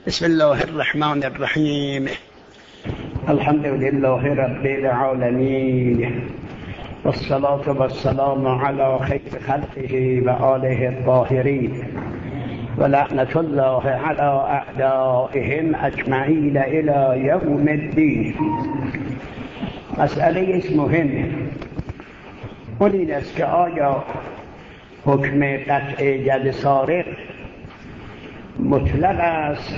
بسم الله الرحمن الرحیم. الحمد لله رب العالمین والصلاة والسلام علی خیر خلقه و آله الطاهرین و لعنت الله علی اعدائهم اجمعین الی یوم الدین. مسئله است مهم. اون این است که آیا حکم قطع ید سارق مطلق است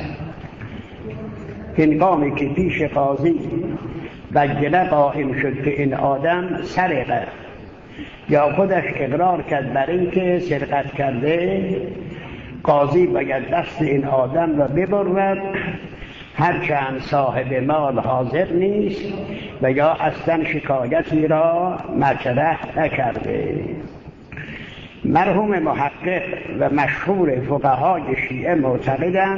هنگامی که پیش قاضی بینه قائم شد که این آدم سرقه، یا خودش اقرار کرد بر این که سرقت کرده، قاضی باید دست این آدم را ببرد هرچند صاحب مال حاضر نیست و یا اصلا شکایتی را مطرح نکرده. مرحوم محقق و مشهور فقهای شیعه معتقدند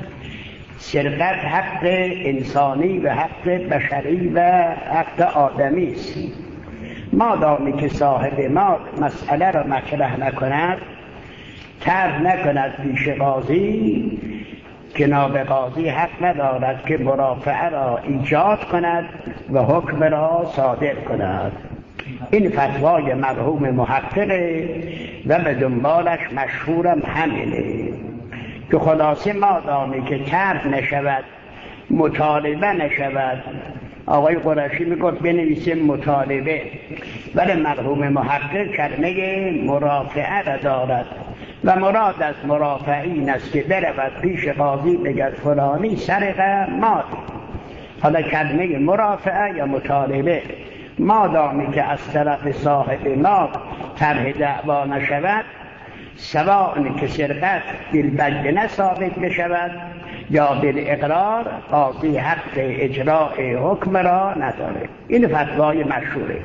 سرقت حق انسانی و حق بشری و حق آدمی است. مادامی که صاحب مال مسئله را مطرح نکند، طرح نکند پیش قاضی، جناب قاضی حق ندارد که مرافعه را ایجاد کند و حکم را صادر کند. این فتوای مرحوم محققه و به دنبالش مشهورم همینه که خلاصه مادامی که طرح نشود، مطالبه نشود، آقای قرشی میگفت بنویسه مطالبه، ولی مرحوم محقق کلمه مرافعه را دارد و مراد از مرافعه این است که برود پیش قاضی بگد فلانی سرقه مال. حالا کلمه مرافعه یا مطالبه مادامی که از طرف صاحب مال طرح دعوا نشود، سواء که سرقت بالبینه ثابت بشود یا بالاقرار، قاضی حق اجراء حکم را نداره. این فتوای مشهوره.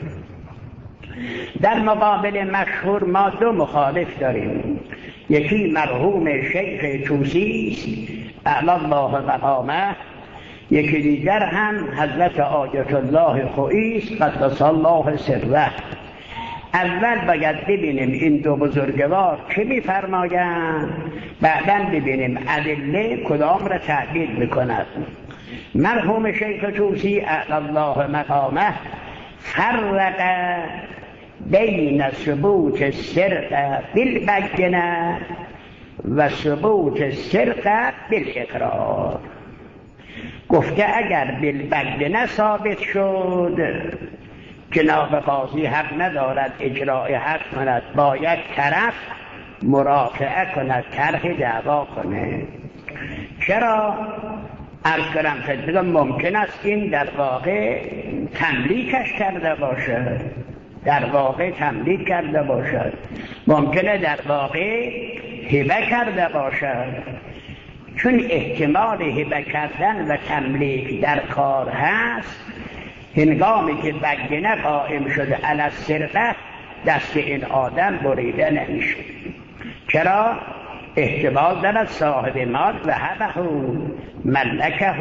در مقابل مشهور ما دو مخالف داریم. یکی مرحوم شیخ طوسی اعلی الله مقامه، یکی دیگر هم حضرت آیت الله خویی قدس الله سره. اول باید ببینیم این دو بزرگوار چه می‌فرمایند، بعداً ببینیم ادله کدام را تعبیر می‌کند. مرحوم شیخ طوسی اعلی الله مقامه فرق بین ثبوت السرقه بالبینه و ثبوت السرقه بالاقرار. گفته اگر بالبینه ثابت شد، جناب قاضی حق ندارد اجراء حق کند، باید طرف مرافعه کند، طرح دعوا کنه. چرا؟ عرض کنم خدمتتون ممکن است این در واقع تملیکش کرده باشد، در واقع تملیک کرده باشد، ممکنه در واقع هبه کرده باشد. چون احتمال هبه کردن و تملیک در کار هست، هنگامی که بینه قائم شده علی السرقه، دست این آدم بریده نمیشه. چرا؟ احتمال دارد صاحب مال و هبه ملکه.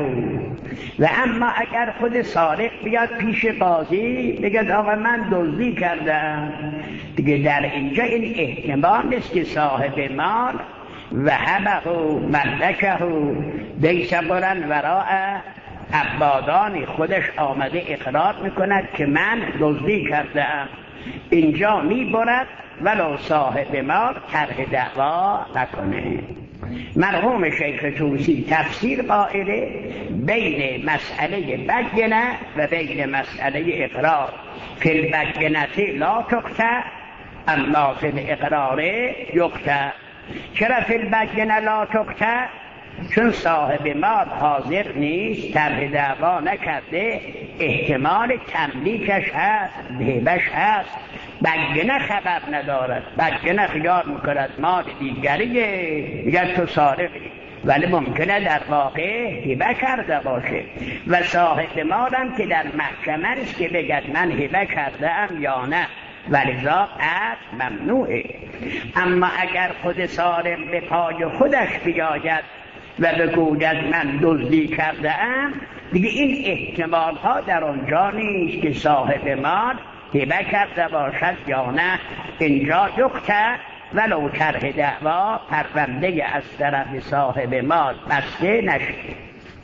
و اما اگر خود سارق بیاد پیش قاضی بگه آقا من دزدی کردم، دیگه در اینجا این احتمال نیست که صاحب مال و هبه ملکه دیس برن وراء عبادانی خودش آمده اقرار میکند که من دزدی کردم. اینجا میبرد ولو صاحب مال طرح دعوا نکنه. مرحوم شیخ طوسی تفسیر قائله بین مسئله بینه و بین مسئله اقرار. فی البینه لا تقطع اما فی الاقرار یقطع. چرا فی البینه لا تقطع؟ چون صاحب مال حاضر نیست، طرح دعوا نکرده، احتمال تملیکش هست، هبش هست، بینه خبر ندارد، بینه خیال میکند مال دیگریه، میگه تو سارقی، ولی ممکنه در واقع هبه کرده باشه و صاحب مالم که در محکمه است که بگد من هبه کرده ام یا نه، ولذا قطع ممنوعه. اما اگر خود سارق به پای خودش بیاید و بگوید من دزدی کرده ام، دیگه این احتمال ها در آنجا نیست که صاحب مال هبه کرده باشد یا نه. اینجا یقطع ولو طرح دعوا پرونده از طرف صاحب مال بسته نشد.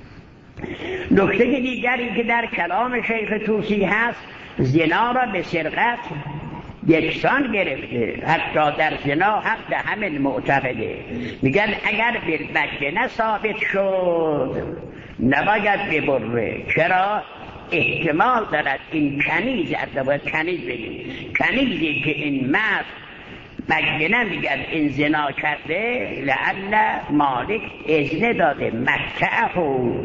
نکته دیگری که در کلام شیخ طوسی هست، زنا را به سرقت یکسان گرفته، حتی در زنا حق همین معتقده. میگن اگر بالبینه ثابت شد نباید ببره. چرا؟ احتمال دارد این کنیز، باید کنیز بگیم، کنیزی که این مرد بینه میگن این زنا کرده، لعل مالک اذن داده، متعه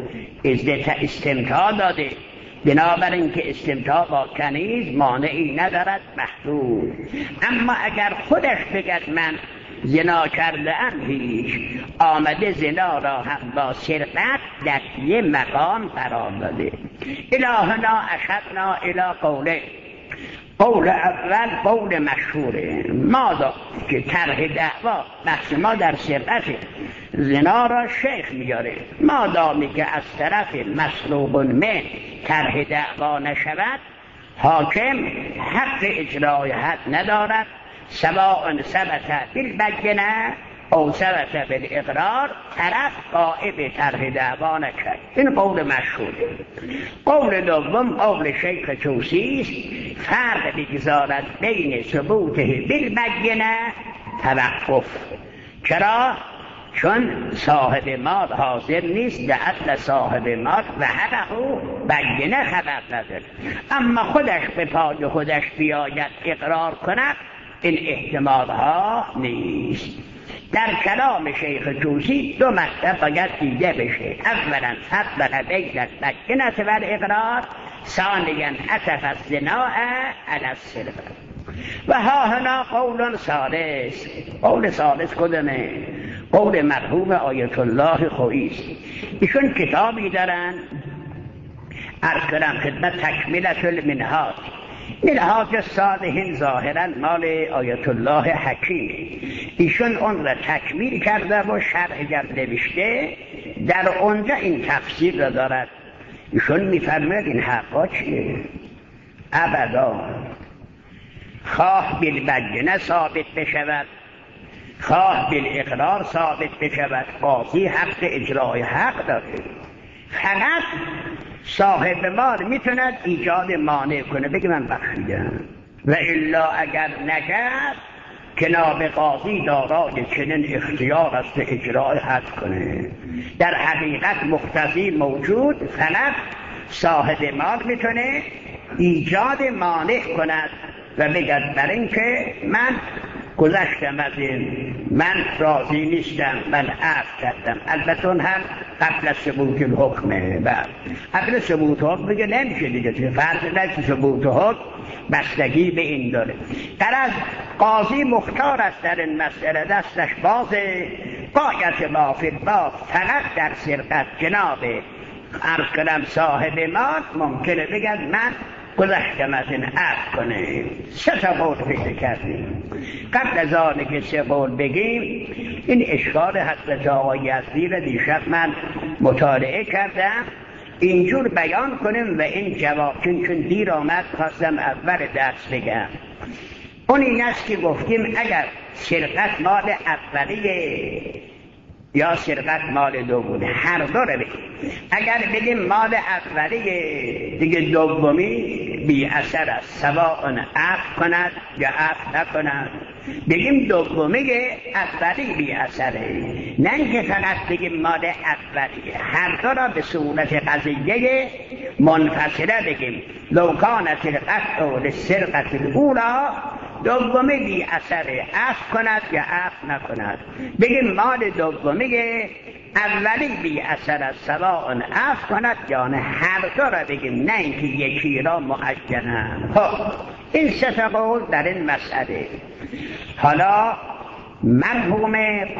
اذن استمتاع داده، بنابراین که استمتاع با کنیز مانعی ندارد، محدود. اما اگر خودش بگد من زنا کرده ام، هیچ، آمده زنا را هم با سرقت در یه مقام قرار داده. الهنا اشدنا الی قوله، قول اول قول مشهوره، ما که طرح دعوا بحث ما در سرقت زنا را شیخ میاره، مادامی که از طرف مسلوب من طرح دعوا نشود، حاکم حق اجرای حد ندارد، سواء ثبت بالبینه او ثبت بالاقرار، طرف غائب طرح دعوا نکرد. این قول مشهور. قول دوم قول شیخ طوسی است، فرق بگذارد بین ثبوته بالبینه توقف. چرا؟ چون صاحب مال حاضر نیست، لعل صاحب مال و حقه بینه خبر نداره، اما خودش به پای خودش بیاید اقرار کند، این احتمال ها نیست. در کلام شیخ طوسی دو مطلب باید دیده بشه، اولا فرق بین البینه و الاقرار، ثانیا عطف الزنا علی السرقه. و ها هنا قول ثالث. قول ثالث کدومه؟ قول مرحوم آیت الله خویی است. ایشون کتابی دارن، عرض کنم خدمت، تکمیلة المنهاج. منهاج صالحین ظاهرا مال آیت الله حکیم، ایشون اون را تکمیل کرده و شرح نوشته، در اونجا این تفسیر را دارد. ایشون میفرماید این حقا چیه؟ ابدا، خواه بالبینه ثابت بشود، خواه بالاقرار ثابت بشود، قاضی حق اجرای حق داره. فقط صاحب مال میتوند ایجاد مانع کنه، بگه من بخشیدم، و الا اگر نکرد جناب قاضی دارای چنین اختیار است اجرای حد کنه. در حقیقت مقتضی موجود، فقط صاحب مال میتونه ایجاد مانع کند و بگد بر این که من گذشتم از این، من راضی نیستم، من عفو کردم. البته اون هم قبل از ثبوت الحکمه. قبل ثبوت حکم بگه نمیشه دیگه، چه فرض نشه ثبوت حکم بستگی به این داره. در از قاضی مختار است در این مسئله، دستش بازه، قایت بافر باز فقط در سرقت جناب عرض کنم صاحب مال ممکنه بگن من گذشتم از این عفو کنه. سه تا قول فکر کردیم. قبل از آنه که سه قول بگیم، این اشکال حضرت آقای یزدی را دیشب من مطالعه کردم، اینجور بیان کنیم و این جواب چون دیر آمد خواستم اول درس بگم. اون این است که گفتیم اگر سرقت مال اولیه یا سرقت مال دومه، هر دو رو بگیم. اگر بگیم مال اولیه دیگه دومی بی اثر است، سواء عفو کند یا عفو نکند. بگیم دومی اولی بی اثره، نه اینکه فقط بگیم مال اولیه، هر دو را به صورت قضیه منفصله بگیم. لو کانت القطع للسرقة الاولی، دومی بی اثره، عفو کند یا عفو نکند. بگیم مال دومی اولی بی اثر است، سواء عفو کند یا نه، هر دو را بگیم، نه اینکه یکی را معینن. خب این سه تا قول در این مسئله. حالا مرحوم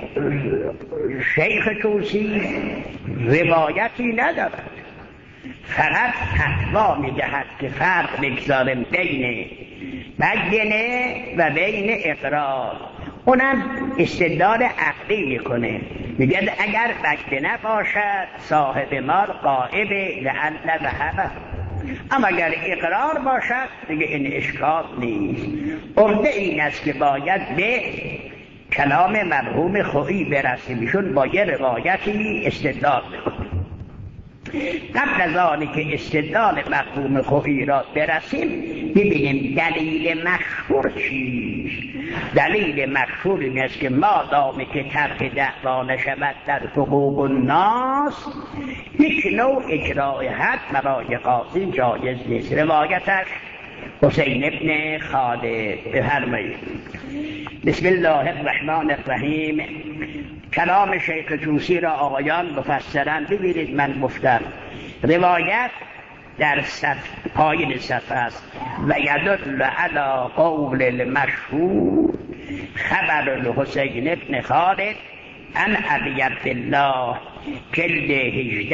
شیخ طوسی روایتی ندارد، فقط فتوا میدهد که فرق بگذاریم بین بینه و بین اقرار. اونم استدلال عقلی میکنه، میگه اگر بینه باشد صاحب مال غائب لعل ذهب، اما اگر اقرار باشد دیگه این اشکال نیست. عمده این است که باید به کلام مرحوم خویی برسیم، ایشون با یه روایتی استدلال میکنه. قبل از آنی که استدلال مرحوم خویی را برسیم ببینیم دلیل مشهور چیست. دلیل مشهور این است که مادامی که طرح دعوا نشود در حقوق الناس هیچ نوع اجرای حد برای قاضی جایز نیست. روایتش حسین ابن خالد. بفرمایید. بسم الله الرحمن الرحیم. کلام شیخ طوسی را آقایان مفسرن ببینید. من گفتم روایت در پایین صفحه است و یدل علی قول المشهور خبر الحسین ابن خالد عن ابی عبدالله جلد 18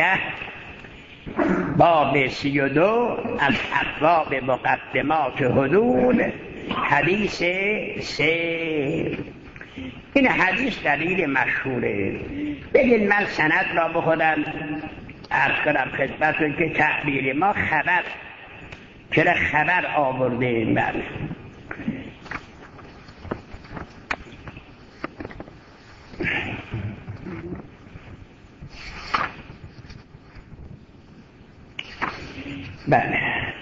باب 32 از ابواب مقدمات حدود حدیث 3. این حدیث دلیل مشهوره. بگید من سند را بخودم عرض کنم خدمتتون که تعبیر ما خبر، چرا خبر آورده من بله.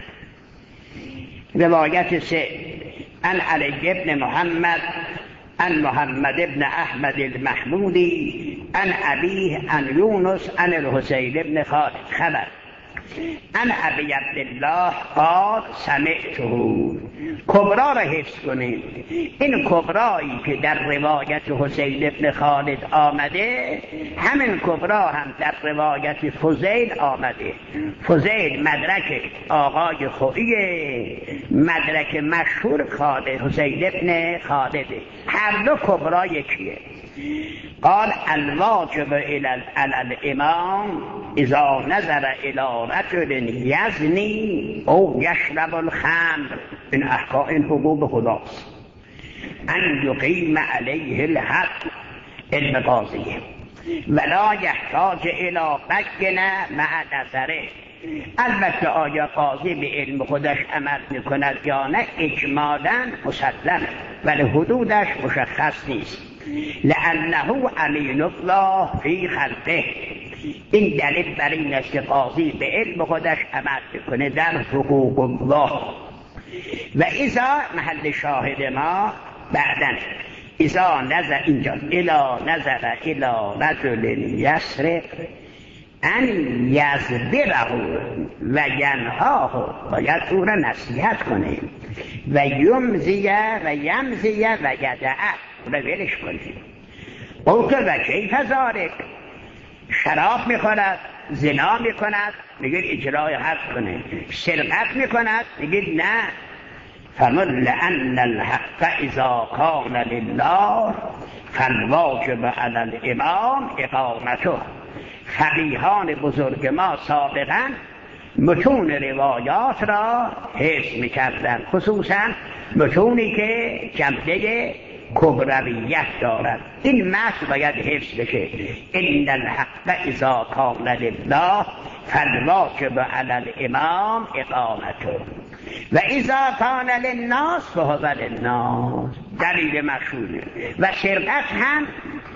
روایت 3 عن علی ابن محمد عن محمد ابن احمد المحمودی عن ابیه عن یونس عن الحسین ابن خالد خبر عن ابی عبدالله قال سمعته. کبرا را حفظ کنید. این کبرایی که در روایت حسین ابن خالد آمده همین کبرا هم در روایت فضیل آمده. فضیل مدرک آقای خویی، مدرک مشهور خالد حسین ابن خالده. هر دو کبرا یکیه. قال الواجب علی الامام اذا نظر الى رجل یزنی او یشرب الخمر، این حقوق خداست، ان یقیم علیه الحد علم قاضیه ولا یحتاج الى بینه مع نظره. البته آیا قاضی به علم خودش عمل میکند یا نه اجمالاً مسلمه، ولی حدودش مشخص نیست. لانه امین الله فی خلقه. این دلیل بر این است که قاضی به علم خودش عمل میکنه در حقوق الله. و اذا محل شاهد ما بعدن اذا نظر اینجا الا نظر الا رجل یسرق ان یزبره و ینهاه، باید او را نصیحت کنه و یمزیه و یمزیه و یدعه، او را ولش کنه. او که و کیف ذالک، شراب میخورد، زنا میکند، میگید اجرای حد کنه. سرقت میکند، میگید نه. فرمود لأن الحق اذا کان لله فالواجب علی الامام اقامته. فقیهان بزرگ ما سابقا متون روایات را حفظ میکردن، خصوصا متونی که جنبه کبرویت دارد. این متن باید حفظ بشه. ان الحق اذا کان لله فالواجب علی الامام اقامته و اذا کان للناس فهو للناس. دلیل مشهوره. و سرقت هم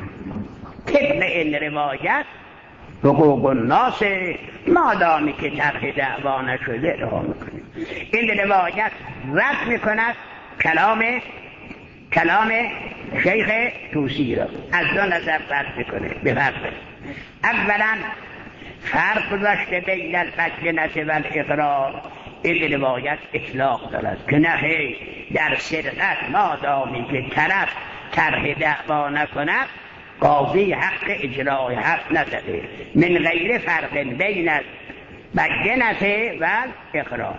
طبق این روایت حقوق الناس، مادامی که طرح دعوا نشده رها میکنیم. این روایت رد میکند کلام شیخ طوسی را، از دو نظر رد میکنه. بفرمایید. اولا فرق گذاشته بین البینة و الاقرار. این روایت اطلاق دارد که نه، در سرقت مادامی که طرف طرح دعوا نکند قاضی حق اجرای حق نداره، من غیر فرق بین البینة و الاقرار.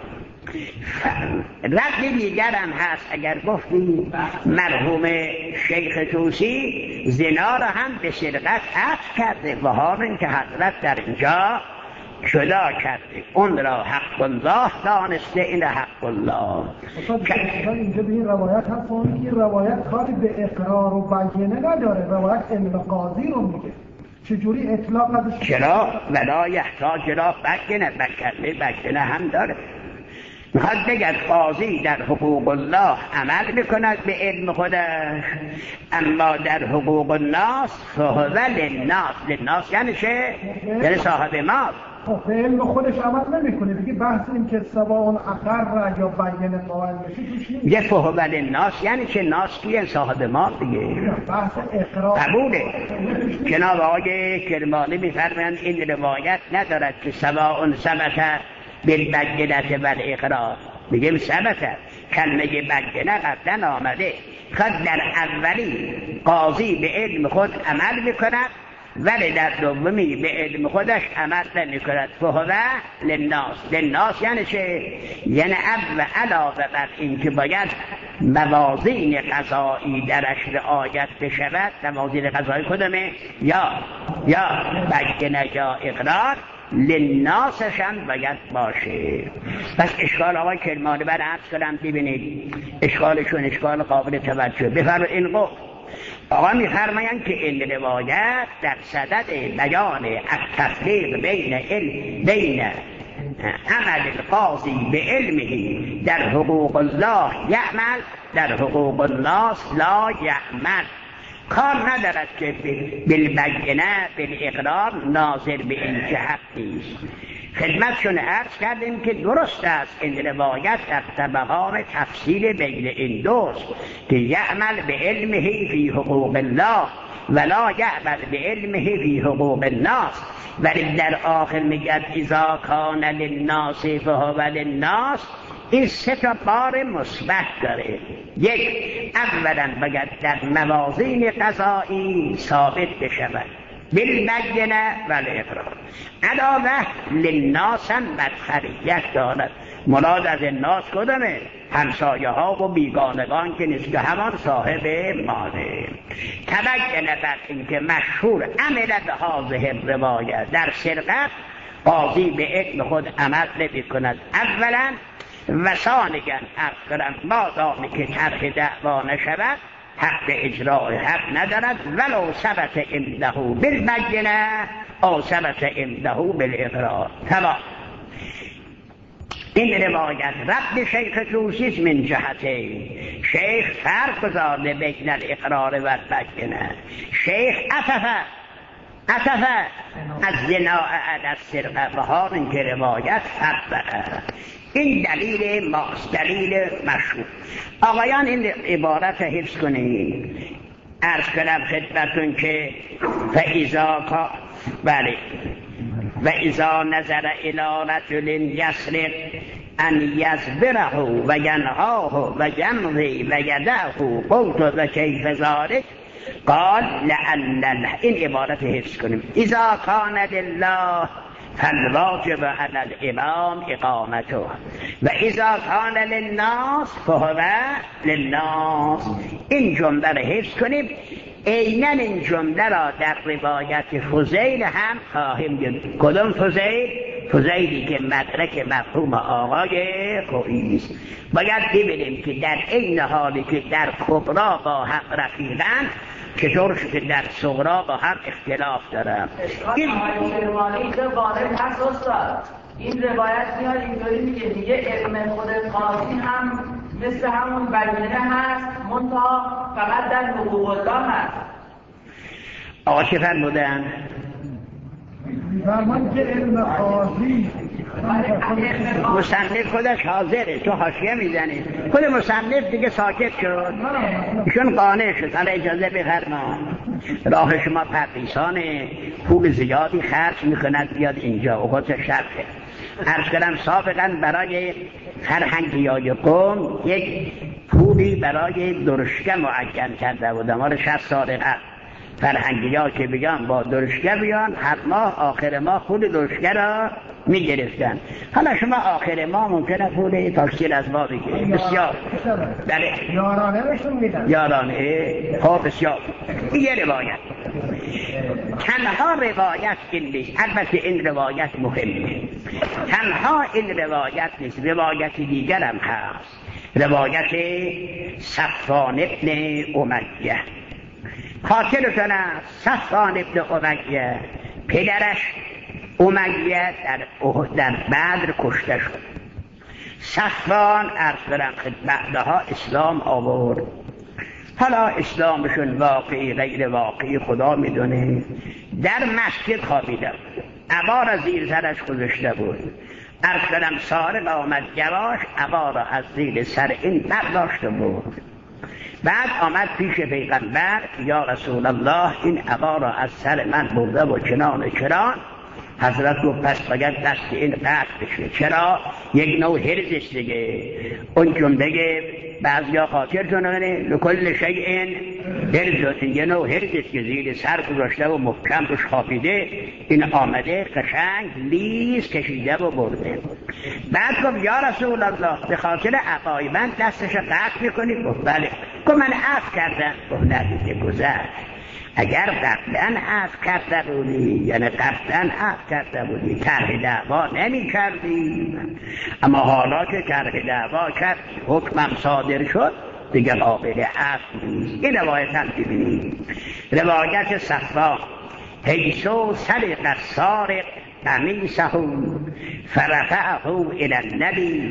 رد دیگر هم هست. اگر گفتیم مرحوم شیخ طوسی زنا را هم به سرقت عطف کرده و حال که حضرت در اینجا جدا کرده، اون را حق الله دانسته، این حق الله. اینجا به این روایت هست این روایت کاری به اقرار و بیانه نداره، روایت علم قاضی رو میگه. چجوری اطلاق نداشت؟ چرا؟ ولا یحتاج را بیانه، بیانه هم داره. میخواد بگه قاضی در حقوق الله عمل میکند به علم خودش، اما در حقوق الناس فهو للناس. للناس یعنی چه؟ یعنی صاحب مال. به علم خودش عمل نمیکنه دیگه. بحث این که سواء اقر یا بیان قائل بشه توش نیست. یه فهو للناس یعنی چه؟ ناس کیه؟ صاحب مال دیگه. بحث اقرار قبوله. جناب آقای کرمانی میفرمایند این روایت ندارد که سواء ثبت بالبینة والاقرار. میگیم ثبت، کلمه بینه قبلا آمده. خود در اولی قاضی به علم خود عمل میکند ولی در دومی به علم خودش عمل نمیکند. فهو للناس. للناس یعنی چه؟ یعنی علاوه بر این که باید موازین قضایی درش رعایت بشود، موازین قضایی کدومه؟ یا بینه یا اقرار، للناسش هم باید باشه. پس اشکال آقای کرمانی بر عرض کنم ببینید اشکالشون اشکال قابل توجه. بفرمایید این قول آقا میفرمایند که این روایت در صدد بیان التفریق بین عمل القاضی به علمه در حقوق الله یعمل، در حقوق الناس لا یعمل. کار ندارد که بالبینه بالاقرار ناظر به این جهت نیست. خدمتشون عرض کردیم که درست است این روایت در مقام تفصیل بین این دوست که یعمل به علمه فی حقوق الله ولا یعمل به علمه فی حقوق الناس، ولی در آخر میگد اذا کان للناس فهو للناس. این سه تا بار مثبت داره. یک، اولا باید در موازین قضایی ثابت بشود بالبینه والاقرار. علاوه للناس هم مدخلیت دارد. مراد از الناس کدامه؟ همسایه ها و بیگانگان که نیست که همان صاحب ماله. تبین بر این که مشهور عمل هذه روایت در سرقت قاضی به علم خود عمل نمی کند اولا، و ثانیاً عرض کنم مادامی که طرح دعوا نشود حق اجراء حق ندارد ولو ثبت عنده بالبینه او ثبت عنده بالاقرار. تمام. این روایت رد شیخ توسی من جهته. شیخ فرق گذارده بین الاقرار و البینه. شیخ عطفه از زنا علی السرقه و ها این که روایت فرق. این دلیل ماست، دلیل مشهور. آقایان این عبارت حفظ کنید. عرض کنم خدمتون که فاذا نظر الی رجل یسرق ان یصبره و ینهاه و یمضی و یدعه قلت و کیف ذلک قال لعل. این عبارت حفظ کنیم. اذا کان لله فالواجب علی الامام اقامته و اذا کان للناس فهو للناس. این جمله را حفظ کنیم. عیناً این جمله را در روایت فضیل هم خواهیم دید. کدوم فضیل؟ فضیلی که مدرک مفهوم آقای خویی است. باید ببینیم که در این حالی که در کبرا با هم رفیقند چطور شده در صغرا با هم اختلاف دارم. این روایت میاد اینطوری میگه علم خود قاضی هم مثل همون بینه هست منتها فقط در حقوق الله هست. آقا چه فرمودن؟ فرمان که علم قاضی مصنف خودش حاضره، تو حاشیه میزنی. خود مصنف دیگه ساکت شد، ایشون قانع شد. حالا اجازه بفرما راه شما پردیسان پول زیادی خرج میکند بیاد اینجا اوقات شرخه. عرض کردم سابقا برای فرهنگیای قوم یک پولی برای درشکه معین کرده بودم. مال 60 سال قبل فرهنگی‌ها که بگم با درشکه بیان هر ماه آخر ماه پول درشکه را میگرفتن. حالا شما آخر ماه ممکنه پول تاکسی از ما بگیرید. بسیار بله یارانه بهشون میدن. یارانه ها بسیار. این یه روایت. تنها روایت این نیست. البته این روایت مهمه. تنها این روایت نیست، روایت دیگر هم هست. روایت صفوان ابن امیه. خاطرتون است صفوان ابن امیه پدرش امیه در بدر کشته شد. صفوان عرض برم بعدها اسلام آورد. حالا اسلامشون واقعی غیر واقعی خدا میدونه. در مسجد خوابیده بود، عبا را زیر سرش گذاشته بود. عرض برم سارق آمد جواش عبا را از زیر سر این برداشته بود. بعد آمد پیش پیغمبر، یا رسول الله این عبا را از سر من برده و چنان چرا؟ حضرت گفت پس باید دست این قطع بشه. چرا؟ یک نوع حرزش دیگه. اون جمله بعضیا خاطرتون کنه لکل شیء حرز، یه نوع حرزش که زیر سر گذاشته و محکم روش خوابیده، این آمده قشنگ لیز کشیده و برده. بعد گفت یا رسول الله به خاطر عقای من دستش قطع میکنی؟ گفت بله. گفت من عفو کردم. گفت نه دیگه گذشت. اگر قبلا عفو کرده بودی، یعنی قبلا عفو کرده بودی، طرح دعوا نمی کردی. اما حالا که طرح دعوا کرد حکمم صادر شد دیگه قابل عفو نیست. این روایت هم ببینید، روایت صفوان حیثو سرق السارق قمیصه فرفعه الی النبی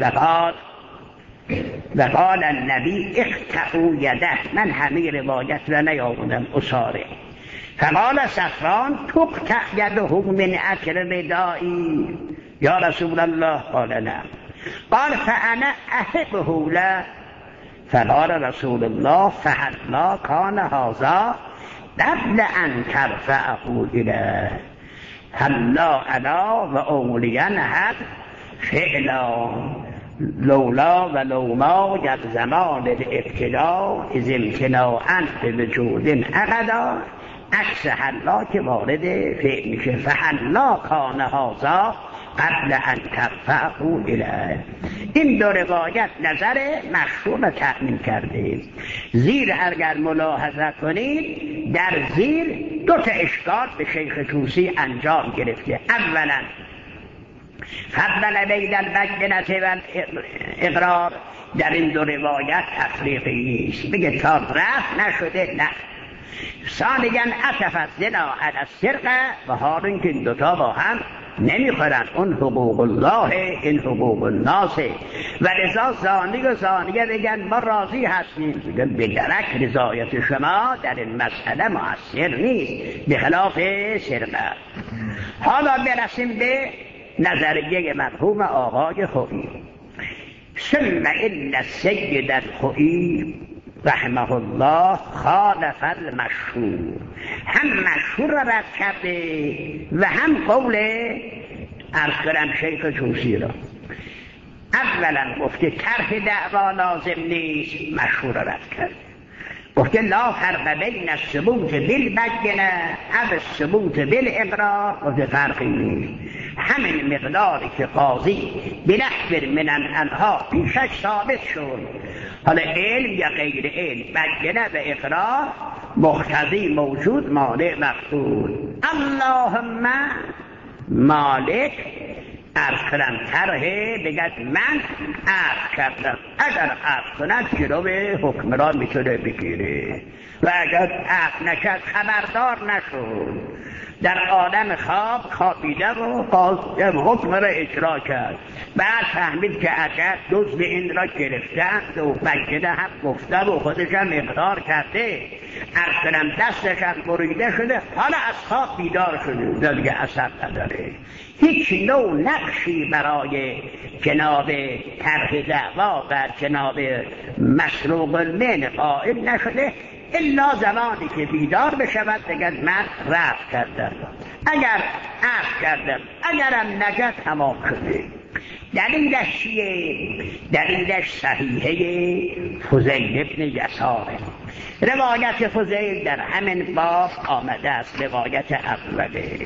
و قال النبی اقطعوا یده. من همه روایت را نیاوردم اساره. فقال صفوان تقطع یده من اثر ردایی یا رسول الله؟ قال نه. قال فانا احبه له. فقال رسول الله فهلا کان هذا قبل ان ترفعه الیه هلا انا و اولین حد فعلا لولا و لوما در زمان الابتلاء از امتناعا به وجود عقدا. عکس حلا که وارد فعل میشه. فحلا کان هذا قبل ان ترفعه الیه. این دو روایت نظر مشهور را تأمین کرده. زیر اگر ملاحظه کنید در زیر دو تا اشکال به شیخ طوسی انجام گرفته. اولا فضل بین البینة و اقرار، در این دو روایت تفریقی نیست. بگه تا رفت نشده نه. ثانیاً عطف الزنا علی السرقه و حالون که این دوتا با هم نمیخورن. اون حقوق الله، این حقوق الناس. و لذا زانی و زانیه بگن ما راضی هستیم. بگن به درک رضایت شما در این مسئله مؤثر نیست به خلاف سرقه. حالا برسیم به نظریه مرحوم آقای خویی. ثم ان السید الخویی رحمه الله خالف المشهور. هم مشهور را رد کرده و هم قول عرض کنم شیخ طوسی را. اولا گفته طرح دعوا لازم نیست، مشهور را رد کرده. گفته لا فرق بین الثبوت بالبینه او الثبوت بالاقرار. گفته فرقی نیست، همین مقداری که قاضی بنحو من انها پیشش ثابت شد، حالا علم یا غیر علم، بینه و اقرار، مقتضی موجود مانع مقصود. اللهم مالک عرض کنم طرحه بگد من عرض کردم. اگر عرض کند جلو به حکم را میتونه بگیره و اگر عرض نکرد خبردار نشد. در عالم خواب خوابیده و حکم را اجرا کرد. بعد فهمید که اگر دزد این را گرفتند و بگیده هم گفته و خودش هم اقرار کرده، عرض کنم دستش هم بریده شده، حالا از خواب بیدار شده، دیگه اثر نداره. هیچ نوع نقشی برای جناب طرح دعوا و جناب مسروق المن قائل نشده الا زمانی که بیدار بشود بگد من رفت کردم. اگر عفو کردم، اگرم نجات تمام شده. دلیلش چیه؟ دلیلش صحیحه فضیل ابن یساره. روایت فضیل در همین باب آمده است. روایت اوله،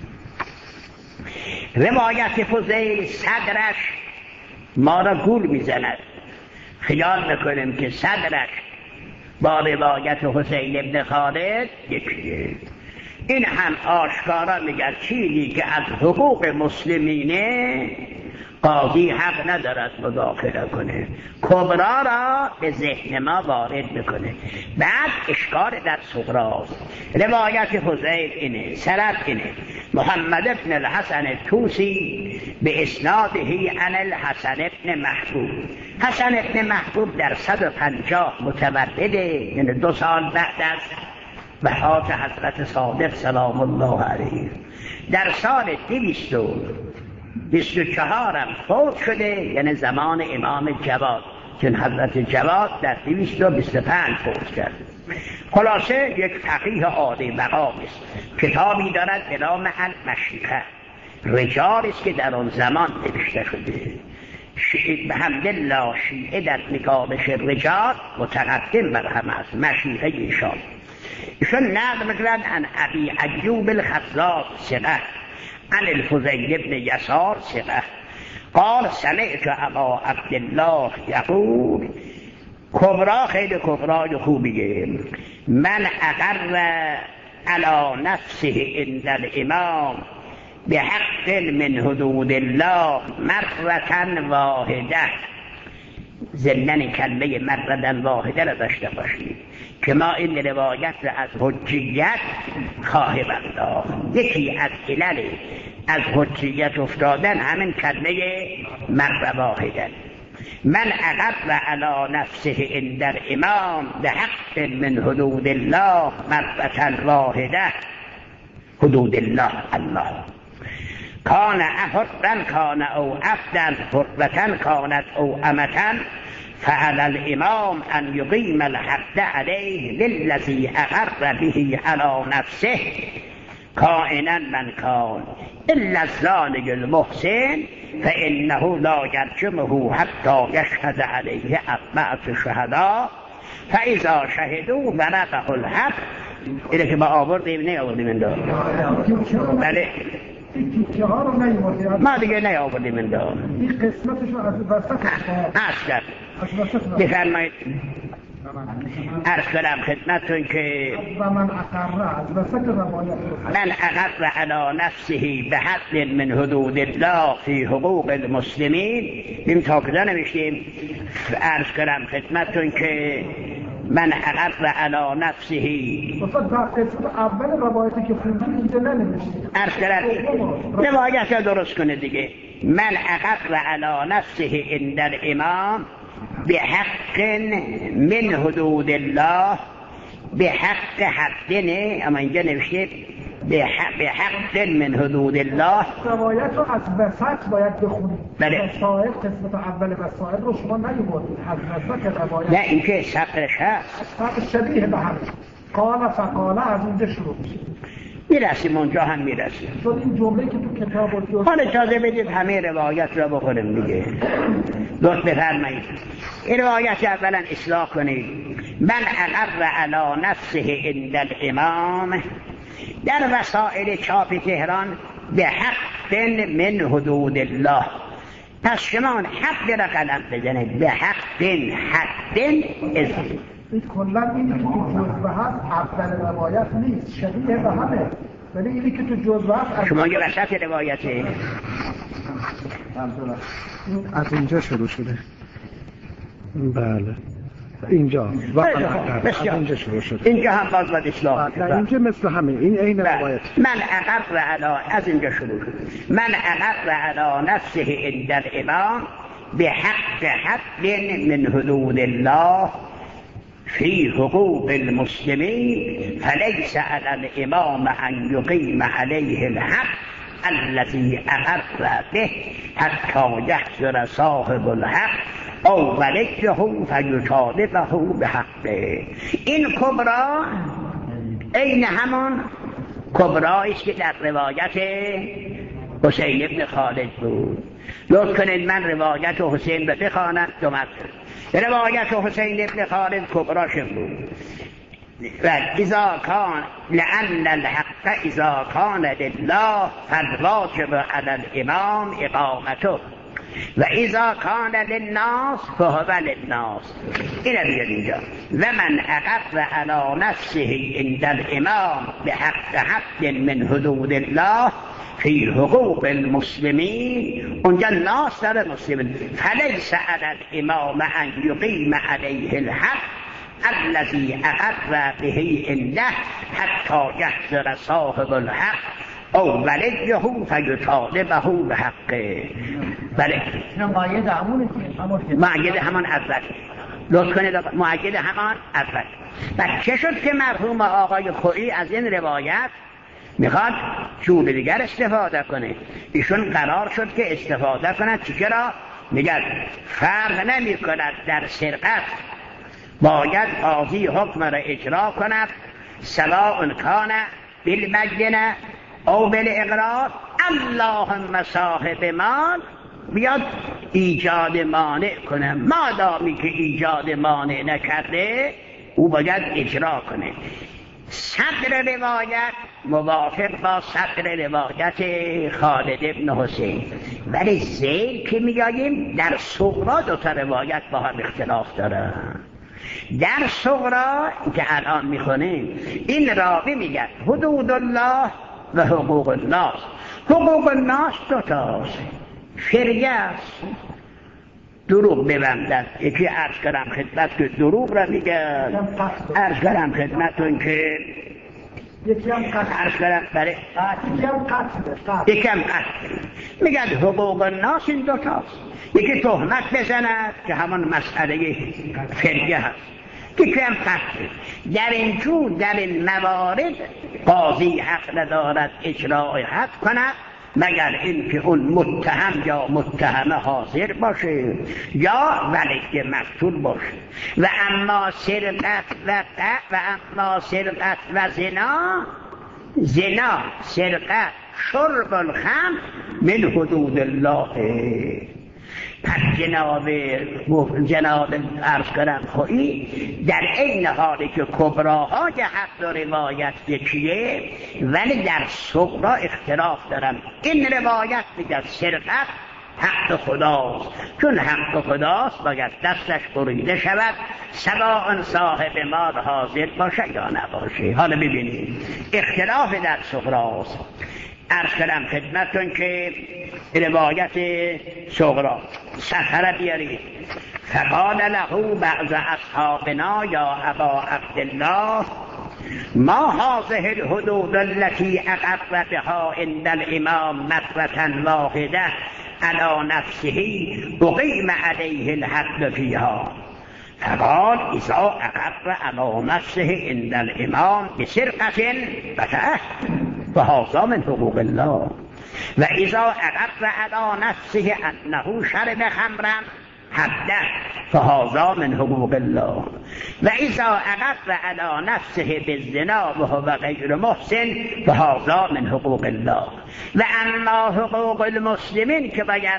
روایت فضیل صدرش ما را گول میزند. خیال میکنیم که صدرش با روایت حسین ابن خالد یکیه. این هم آشکارا میگه چیزی که از حقوق مسلمینه قاضی حق ندارد مداخله کنه، کبرا را به ذهن ما وارد میکنه. بعد اشکال در صغراست. روایت فضیل اینه، سرد اینه. محمد ابن الحسن طوسی به اسناده عن الحسن ابن محبوب. حسن ابن محبوب در 150 متولده، یعنی 2 سال بعد از وفات حضرت صادق سلام الله علیه. در سال 224 هم فوت شده، یعنی زمان امام جواد، چون حضرت جواد در 225 فوت کرد. خلاصه یک فقیه عالی مقام است. کتابی دارد به نام المشیخه، رجال است که در آن زمان نوشته شده. به حمدالله شیعه در نگارش رجال متقدم بر همه است. مشیخه ایشان نقل می‌کنند عن ابی ایوب الخزاز ثقه، عن الفضیل بن یسار ثقه قال سمعت ابا عبدالله یقول، کبرا خیلی کبرای خوبیه، من اقر علی نفسه عند الامام به حق من حدود الله مرة واحده. ضمن کلمه مرة واحده را داشته باشید که ما این روایت را از حجیت خواهیم انداخت. یکی از علل از حجیت افتادن همین کلمه مرة واحده. من اقر علی نفسه عند الامام به حق من حدود الله مرة واحده. حدود الله الله کان حرا کان او عبدا، حرة کانت او امة، فعلى الامام ان یقیم الحد علیه للذی اقر به علی نفسه کائنا من کان الا الظالم المحسن فانه لا یرجمه حتی یشهد علیه 4 شهدا فاذا شهدوا بلغه الحق. اینه که ما آوردیم نیاوردیم این دار. بله ما دیگه نیاوردیم این دار. این قسمتشو از وسط اصلا بفرمایید. عرض کنم خدمتون که من اقر از وسط روایت، من اقر علی نفسه به حد من حدود الله فی حقوق المسلمین. بیم تا کجا نوشتیم؟ عرض کنم خدمتون که من اقر علی نفسه مثلا در قسمت اول روایتی که خوندیم اینجا ننوشتیم. عرض کنم روایت را درست کنه دیگه. من اقر علی نفسه عند الامام به حق من حدود الله، به حق حدنه، اما اینجا نوشته به حق من حدود الله. روایت رو از وسط باید بخونید. بله. وسائل قسمت اول وسائل رو شما نیوردید از وسط روایت. نه این که سقرش هست. سقر شبیه به هم. قال فقال از اونجا شروع میشه. میرسیم اونجا هم میرسیم. چون این جمله که تو کتاب بود حالا اجازه بدید همه روایت را بخونیم دیگه. لطف بفرمایید. این روایت اولا اصلاح کنید. من اقر علی نفسه عند الامام، در وسائل چاپ تهران به حق من حدود الله. پس شما حق را قلم بزنید. به حق حد اسم این کلا اینی که تو جزوه هست اول روایت نیست، شبیه به همه، ولی اینی که تو جزوه هست شما یه وسط روایته از اینجا شروع شده. بله اینجا از اینجا شروع شده. اینجا هم باز باید اصلاح کنید. اینجا مثل همه این عین روایت. من اقر علی، از اینجا شروع شده. من اقر علی نفسه عند الامام به حق حد من حدود الله فی حقوق المسلمین فلیس علی الامام ان یقیم علیه الحق الذی اقر به حتی یحضر صاحب الحق او ولیه فیطالبه به حقه. این کبرا این همان کبرایی است که در روایت حسین ابن خالد بود. لطف کنید من روایت حسین رو بخوانم دو مرتبه. روایت حسین ابن خالد کبراش بود. و اذا کان لأن الحق اذا کان لله فالواجب علی الامام اقامته و اذا کان للناس فهو للناس. اینه بیاد اینجا. و من اقر علی نفسه عند الامام به حق حد من حدود الله فی حقوق المسلمین، اونجا ناس در مسلمین، فلیس علی الامام ان یقیم علیه الحق الذی اقر به عنده حتی یحضر صاحب الحق او ولده فیطالبه به حقه. بله مؤید همونه که مؤید همان اول لطف کنید مؤید همان اول. و چه شد که مرحوم آقای خویی از این روایت میخواد جور دیگر استفاده کنه؟ ایشون قرار شد که استفاده کند چرا؟ میگن فرق نمی کند در سرقت باید قاضی حکم را اجرا کند سواء کان بالبینه او بالاقرار. اللهم صاحب مال بیاد ایجاد مانع کنه، مادامی که ایجاد مانع نکرده او باید اجرا کنه. صدر روایت موافق با صدر روایت خالد ابن حسین، ولی زیر که میگاییم در صغرا دو تا روایت با هم اختلاف داره. در صغرا که الان میخونیم این راوی میگه حدود الله و حقوق الناس. حقوق الناس دو تاست، فریه است، دروغ ببندد. یکی عرض کردم خدمت که دروغ را میگن، عرض کردم خدمتون که یکی هم عرض کردم برای یکی هم قتل میگن. حقوق الناس این دو تاست، یکی تهمت بزند که همان مسئله فریه هست، یکی هم قتل. در این جور در این موارد قاضی حق ندارد اجرای حد کند مگر اینکه اون متهم یا متهمه حاضر باشه یا ولی مقتول باشه. و اما سرقت و زنا سرقت شرب الخمر من حدود الله. پس جناب عرض کردم خویی در این حالی که کبراها حق و روایت یکیه ولی در صغرا اختلاف دارن. این روایت میگه سرقت حق خداست، چون حق خداست باید دستش بریده شود سواء صاحب مال حاضر باشه یا نباشه. حالا ببینید اختلاف در صغراست. عرض کردم خدمتون که روایت صغرا سفر بیارید. فقال له بعض اصحابنا یا ابا عبدالله ما هذه الحدود التي اقر بها عند الامام مرة واحدة على نفسه اقيم عليه الحد فيها. فقال اذا اقر على نفسه عند الامام بسرقة فهذا من حقوق الله، و اذا اقر على نفسه انه شرب خمرا حده فهذا من حقوق الله، و اذا اقر على نفسه بالزنا وهو غیر محسن فهذا من حقوق الله. و اما حقوق المسلمین که باید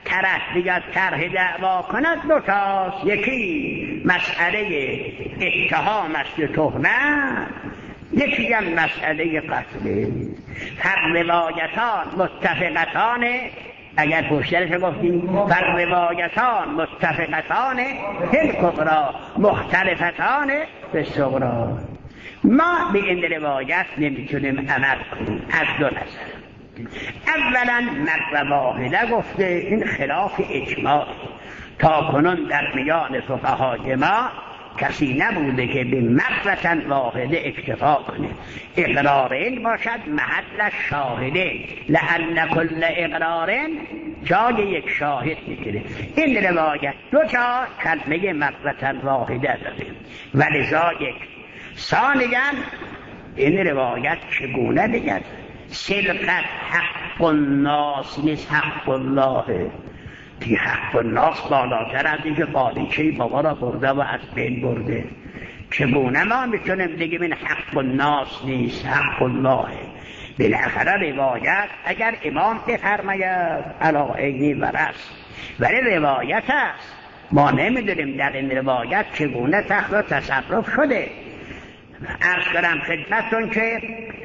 طرح دعوا کند دو تاست. یکی مسئله اتهام است تهمت، یکی هم مسئله قتل. هر روایتان متفقتان، اگر پشترش گفتیم هر روایتان متفقتان فی کبرا مختلفتان فی صغرا. ما به این روایت نمیتونیم عمل کنیم از دو نظر. اولا مرة واحده گفته، این خلاف اجماع. تا کنون در میان فقهای ما کسی نبوده که به مرة واحده اکتفا کنه. اقرارین باشد محل شاهده، لأن کل اقرارین جای یک شاهد میگیره. این روایت دو تا کلمه مرة واحده داره ولذا یک. ثانیاً این روایت چگونه بگد سرقت حق الناس نیست حق الله. که حق الناس بالاتر از اینکه قالیچه بابا را برده و از بین برده. چگونه ما میتونیم بگیم این حق الناس نیست حق الله؟ بالاخره روایت اگر امام بفرماید علی عینی و رأس، ولی روایت است، ما نمیدونیم در این روایت چگونه تخت و تصرف شده. عرض کنم خدمتتون که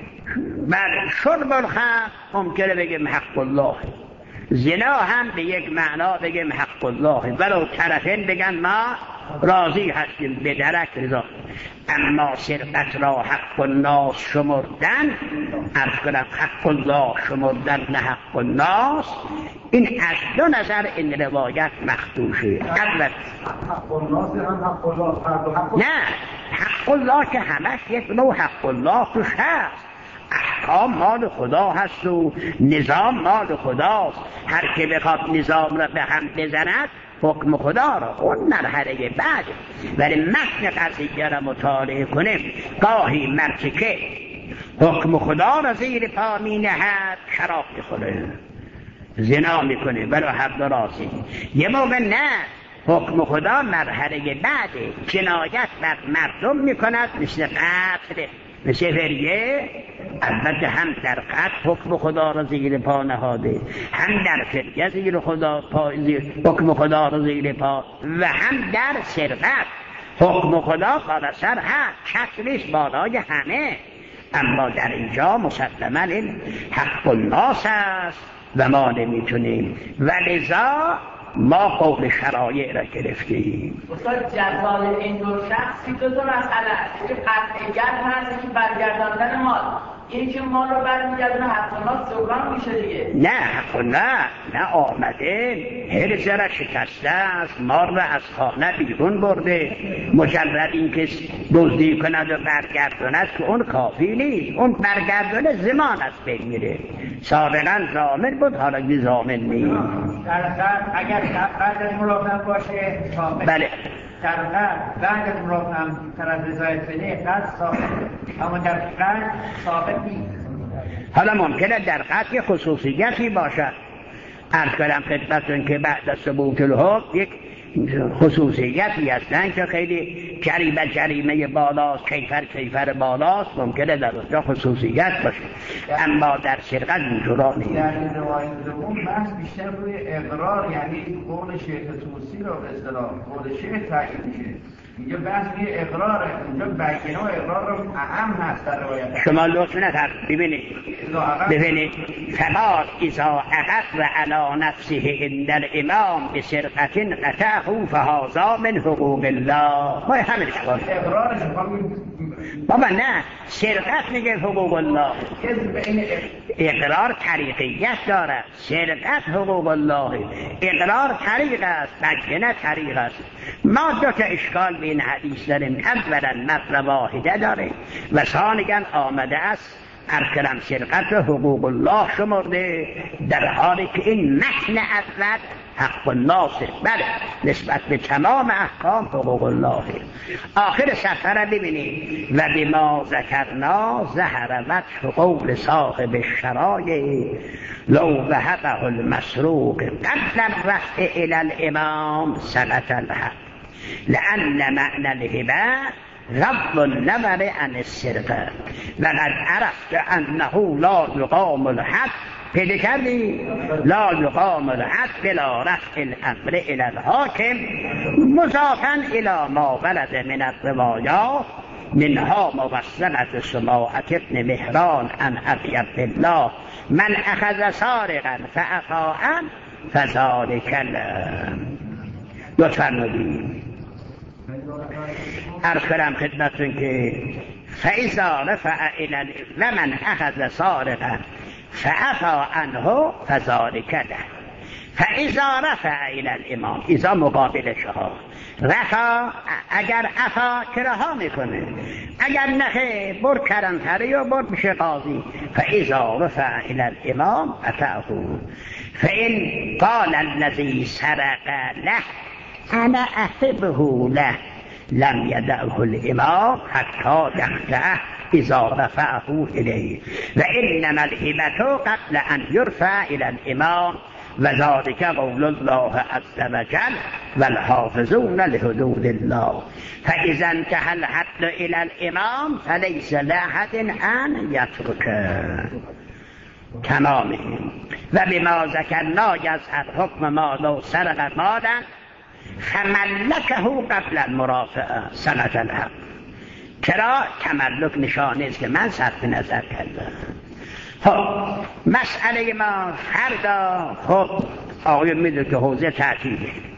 بر شرب الخمر ممکنه بگیم حق الله، زنا هم به یک معنا بگیم حق الله، ولو طرفین بگن ما راضی هستیم به درک رضا. اما سرقت را حق الناس شمردن، عرض کنم حق الله شمردن نه حق الناس، این از دو نظر این روایت مخدوشه. اول حق الناس هم حق الله، نه حق الله که همش یک نوع حق الله توش هست. مقام مال خدا هست و نظام مال خداست. هر که بخواد نظام را به هم بزند حکم خدا را اون مرحله بعد. ولی متن قضیه را مطالعه کنیم، گاهی مرچه که حکم خدا را زیر پا می نهد شراب میخوره، زنا میکنه، برای حق راستی. یه موقع نه، حکم خدا مرحله بعده، جنایت بر مردم میکند، مثل قتل، مثل فریه. البته هم در قتل حکم خدا را زیر پا نهاده، هم در فریه زیر حکم خدا را زیر پا، و هم در سرقت حکم خدا بالا سر هست، شکلش بالای همه. اما در اینجا مسلما این حق الناس است و ما نمیتونیم، و لذا ما قول شرایع را گرفتیم. استاد جزای این دو شخصی دو مسئله است، که قطعیت هست که برگرداندن مال، این که مال رو برمیگردونه حق سوگان میشه دیگه. نه حق نه آمده حرز را شکسته است، مال را از خانه بیرون برده، مجرد این که دزدی کند و برگرداند که اون کافی نیست، اون برگردانه زمان است بمیره. سابقا ضامن بود، حالا که ضامن نیست. اگر بعد از مراقبه باشه بله در بعد از مراقبه طرف رضایت بده قد ثابت، اما در قد ثابت نیست. حالا ممکنه در قد یه خصوصیتی باشد. عرض کردم خدمتتون که بعد از ثبوت الحکم یک خصوصیتی هستن که خیلی جریمه بالاست، کیفر بالاست، ممکنه در اونجا خصوصیت باشه، اما در سرقت اینجورا نیست. در روایت دوم بحث بیشتر روی اقرار، یعنی قول شیخ طوسی را به اصطلاح قول شیخ تاکید میشه. اینجا بحث روی اقراره، اینجا بیانه و اقرار رو اهم هست در روایت. شما لطف نکرد ببینید فقط اذا اقر علی نفسه عند الامام بسرقة قطعه فهذا من حقوق الله. ما همین شما اقرارش بابا نه، سرقت میگه حقوق الله. اقرار طریقیت داره، سرقت حقوق الله. اقرار طریق است، بیانه طریق است. ما دو تا اشکال به این حدیث داریم. اولا مطلب واحده داره و ثانیاً آمده است ارکلم سرقت و حقوق الله شمرده، در حالی که این متن اول حق الله بله نسبت به تمام احکام حقوق الله. آخر صفحه را ببینید و بما ذکرنا ظهر وجه قول صاحب الشرایع لو وهبه المسروق قبل الرفع الى الامام سقط الحق لأن معنى الهبه غض النظر عن السرقه وقد عرفت انه لا يقام الحد پیدا کردی لا يقام الحد بلا رفع الامر الى الحاکم مضافا الى ما ولد من الروایات منها موصلة سماعة ابن مهران عن ابي عبد الله من اخذ سارقا فعفا عنه فذلك لطفا نبید عرض کنم خدمتون که فاذا رفع الى و من اخذ سارقا فعفا عنه فذلك له. فاذا رفع الى الامام، اذا مقابل شها رفع، اگر عفا کرها میکنه، اگر نخه بر کرنتری و بر میشه قاضی. فاذا رفع الى الامام اتعه فان قال الذي سرق له انا احبه له لم يدعه الامام حتى يقطعه اذا رفعه اليه وانما الهبة قبل ان يرفع الى الامام وذلك قول الله عز وجل والحافظون لحدود الله فاذا انتهى الحد الى الامام فليس لاحد ان يتركه. تمامه. و بما ذکرنا یظهر حکم ما لو سرق مالا فملکه قبل المرافعه سقط الحق. چرا؟ تملک نشانه است که من صرف نظر کردم. مسئله ما فردا خب آقای میدونه که حوزه تعطیله،